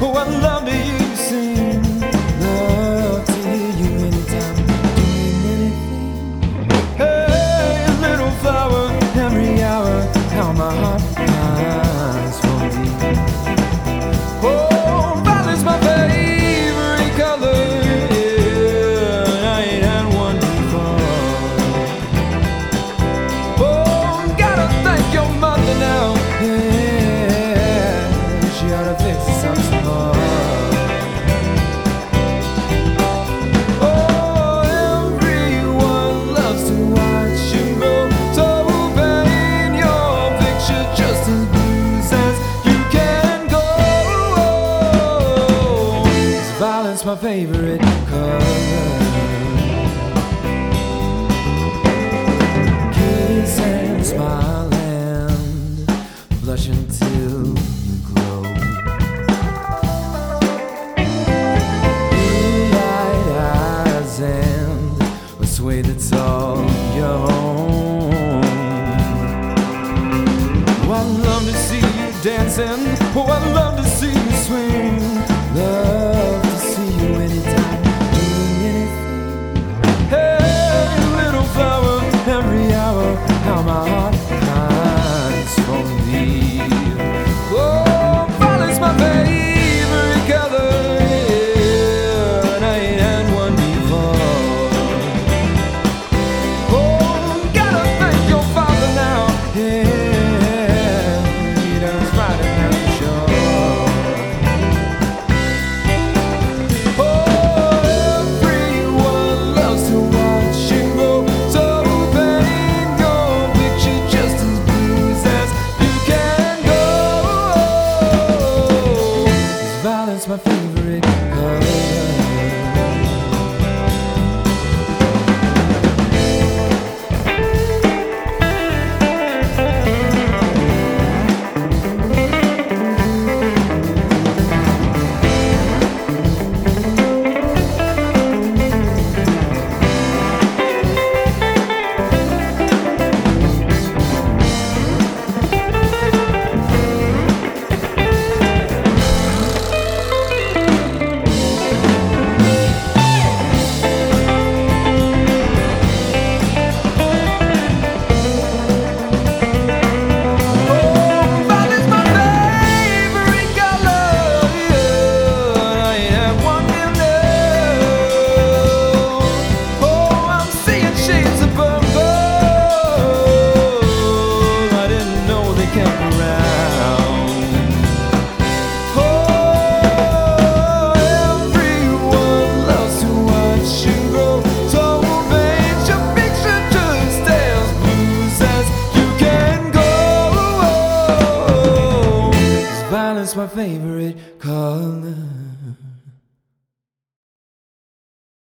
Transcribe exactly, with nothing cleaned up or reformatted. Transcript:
Oh, I love to hear you sing. Love to hear you anytime, doing anything. Hey, little flower, every hour, how my heart pines for thee. Oh, violet's my favorite color. Yeah, I ain't had one before. Oh, gotta thank your mother now. Yeah, she ought to fix us up some more. Violet's my favorite color. Kiss and smile and blush until you glow. Blue-eyed eyes and a sway that's all your own. Oh, I love to see you dancing. Oh, I love to see you swing. Love to see you anytime, doing anything. Hey, little flower, every hour, how my heart pines for thee. Oh, violet's my favorite color. Yeah, and I ain't had one before. Oh, gotta thank your father now. Yeah, he does right in that show. Violet's my favorite color. Violet's my favorite color.